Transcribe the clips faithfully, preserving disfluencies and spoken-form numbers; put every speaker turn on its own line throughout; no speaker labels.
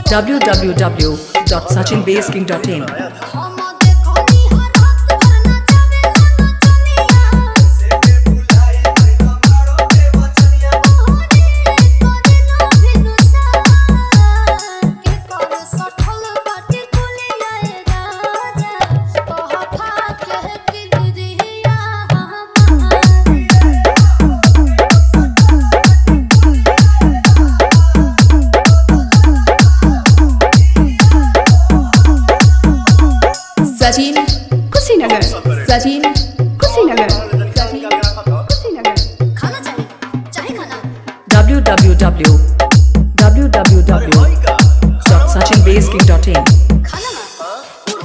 w w w dot sachin base king dot in.
Sachin Kushinagar Sachin Kushinagar Sachin Kushinagar
खाना चाहिए चाहे खाना
w w w w w w dot sachin base king dot in.
खाना ना पूर्व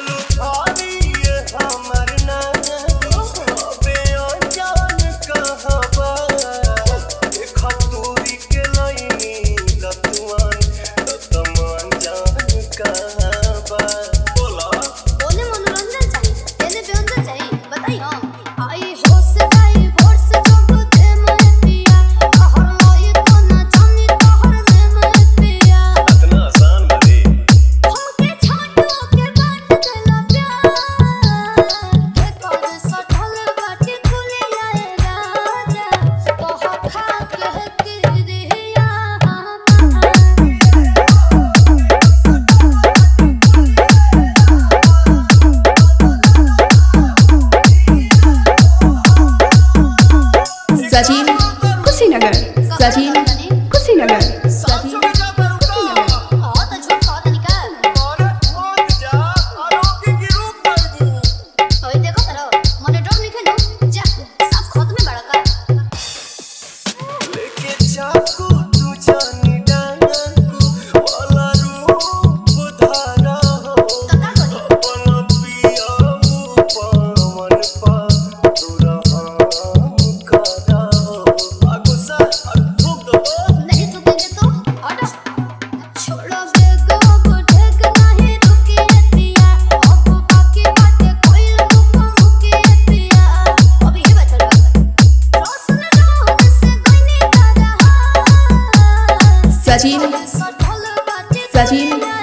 सचिन कुशीनगर सचिन कुशीनगर सचिन सचिन सचिन